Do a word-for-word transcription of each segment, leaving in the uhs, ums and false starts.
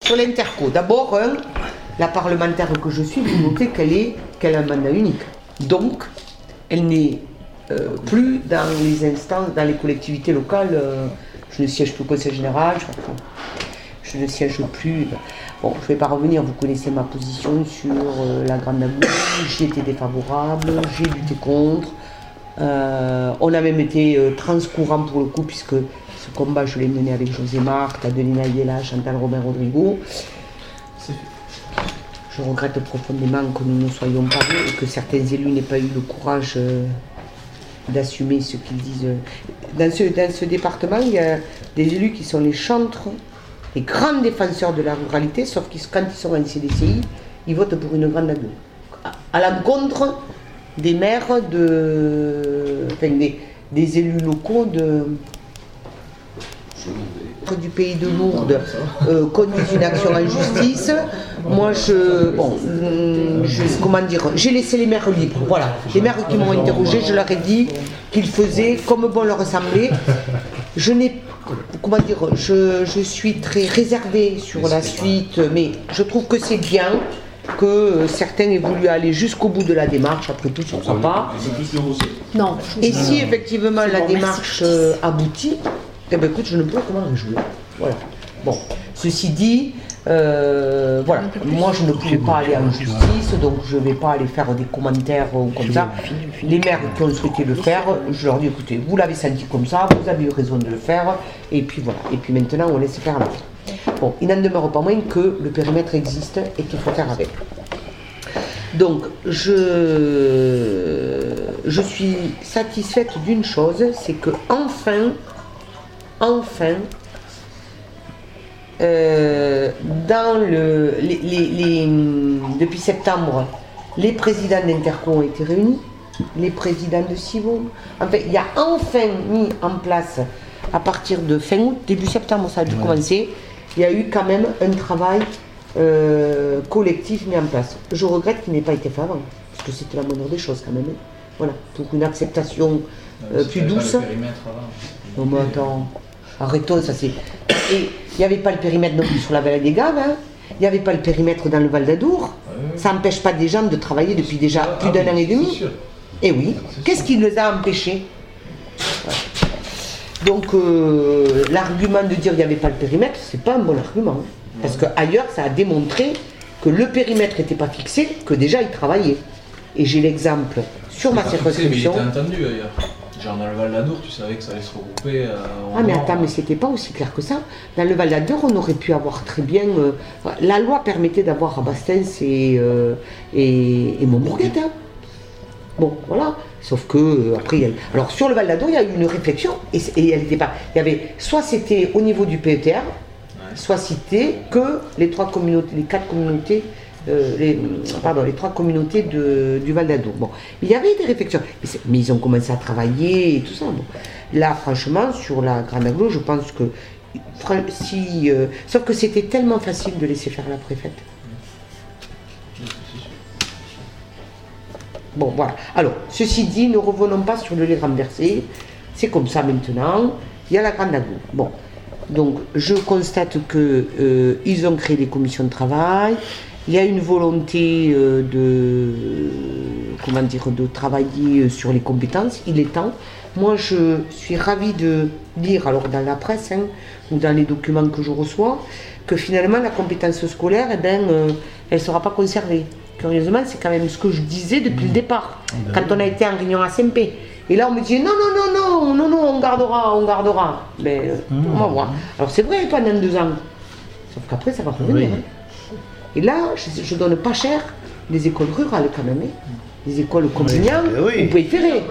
sur l'interco. D'abord, hein, la parlementaire que je suis, vous notez qu'elle est, qu'elle a un mandat unique. Donc, elle n'est euh, plus dans les instances, dans les collectivités locales. Euh, je ne siège plus au conseil général, je, je ne siège plus. Bon, je ne vais pas revenir, vous connaissez ma position sur euh, la Grande Amour. J'y étais défavorable, j'ai lutté contre. Euh, on a même été euh, transcourant pour le coup, puisque ce combat, je l'ai mené avec José Marthe, Adelina Ayala, Chantal Robin-Rodrigo. Je regrette profondément que nous ne soyons pas vus et que certains élus n'aient pas eu le courage euh, d'assumer ce qu'ils disent. Dans ce, dans ce département, il y a des élus qui sont les chantres, les grands défenseurs de la ruralité, sauf que quand ils sont en C D C I, ils votent pour une grande agglo. À, à l'encontre des maires, de, enfin, des, des élus locaux de, du pays de Lourdes euh, conduisent une action en justice. Moi, je, bon, je, comment dire, j'ai laissé les maires libres. Voilà, les maires qui m'ont interrogé, je leur ai dit qu'ils faisaient comme bon leur semblait. Je n'ai, comment dire, je, je suis très réservée sur la suite, mais je trouve que c'est bien que certains aient voulu aller jusqu'au bout de la démarche. Après tout, je ne crois pas. Non. Et si effectivement la démarche euh, aboutit, eh bien, écoute, je ne peux pas comment réjouir. Voilà. Bon, ceci dit, euh, voilà, moi je ne pouvais pas aller en justice, donc je ne vais pas aller faire des commentaires ou comme ça. Les maires qui ont souhaité le faire, je leur dis écoutez, vous l'avez senti comme ça, vous avez eu raison de le faire, et puis voilà. Et puis maintenant, on laisse faire l'autre. Bon, il n'en demeure pas moins que le périmètre existe et qu'il faut faire avec. Donc, je, je suis satisfaite d'une chose, c'est que enfin, enfin, euh, dans le, les, les, les, depuis septembre, les présidents d'Interco ont été réunis, les présidents de Civaux. Enfin, il y a enfin mis en place, à partir de fin août, début septembre, ça a dû ouais. commencer, il y a eu quand même un travail euh, collectif mis en place. Je regrette qu'il n'ait pas été fait avant, parce que c'était la moindre des choses quand même. Voilà, pour une acceptation euh, plus douce. Non mais attends, arrêtons, ça c'est... Et il n'y avait pas le périmètre non plus sur la vallée des Gaves, hein. Il n'y avait pas le périmètre dans le Val d'Adour. Ouais. Ça n'empêche pas des gens de travailler depuis déjà ah, plus d'un ah, an et demi. Et oui, qu'est-ce qui les a empêchés? Ouais. Donc euh, l'argument de dire qu'il n'y avait pas le périmètre, c'est pas un bon argument. Hein. Parce qu'ailleurs, ça a démontré que le périmètre n'était pas fixé, que déjà ils travaillaient. Et j'ai l'exemple sur ma circonscription. Mais il était entendu ailleurs. Genre dans le Val d'Adour, tu savais que ça allait se regrouper. Euh, ah mais attends, mais c'était pas aussi clair que ça. Dans le Val d'Adour, on aurait pu avoir très bien... Euh, la loi permettait d'avoir Rabastens et, euh, et, et Montbourguette. Hein. Bon, voilà. Sauf que, euh, après... Elle... Alors sur le Val d'Adour, il y a eu une réflexion. Et, et elle n'était pas... Il y avait... Soit c'était au niveau du P E T R, ouais. soit c'était que les trois communautés, les quatre communautés... Euh, les, pardon, les trois communautés de, du Val d'Adour. Bon, il y avait des réflexions, mais, mais ils ont commencé à travailler et tout ça. Bon. Là, franchement, sur la Grande Agglo, je pense que si, euh, sauf que c'était tellement facile de laisser faire la préfète. Bon, voilà. Alors, ceci dit, ne revenons pas sur le lait renversé. C'est comme ça maintenant. Il y a la Grande Agglo. Bon. Donc, je constate qu'ils euh, ont créé des commissions de travail. Il y a une volonté euh, de, comment dire, de travailler sur les compétences, il est temps. Moi, je suis ravie de lire, alors dans la presse, hein, ou dans les documents que je reçois, que finalement la compétence scolaire, eh ben, euh, elle ne sera pas conservée. Curieusement, c'est quand même ce que je disais depuis mmh. le départ, mmh. quand on a été en réunion à S M P. Et là, on me disait non, non, non, non, non, non, on gardera, on gardera. Mais euh, mmh. on va voir. Alors c'est vrai, toi, dans deux ans. Sauf qu'après, ça va revenir. Oui. Hein. Et là, je, je donne pas cher les écoles rurales quand même, hein. Les écoles communales, oui, oui. ou préférées.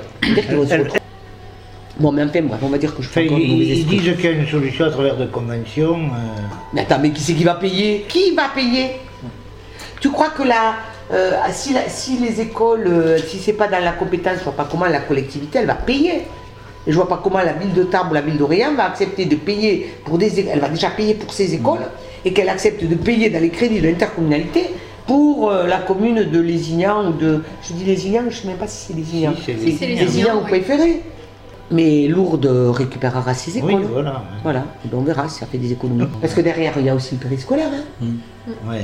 Bon, mais enfin, bref, on va dire que je fais enfin, encore une mauvaise Ils disent qu'il y a une solution à travers des conventions. Euh... Mais attends, mais qui c'est qui va payer? Qui va payer? Tu crois que la, euh, si, la, si les écoles, euh, si c'est pas dans la compétence, je vois pas comment la collectivité, elle va payer. Et je vois pas comment la ville de Tarbes ou la ville d'Orléans va accepter de payer pour des écoles. Elle va déjà payer pour ses écoles. Et qu'elle accepte de payer dans les crédits de l'intercommunalité pour euh, la commune de Lézignan ou de... Je dis Lézignan, je ne sais même pas si c'est Lézignan. Si, c'est Lézignan ou préféré. Mais Lourdes récupérera ses écoles. Oui, voilà. Voilà, et ben on verra si ça fait des économies. Parce que derrière, il y a aussi le périscolaire. Hein. Ouais.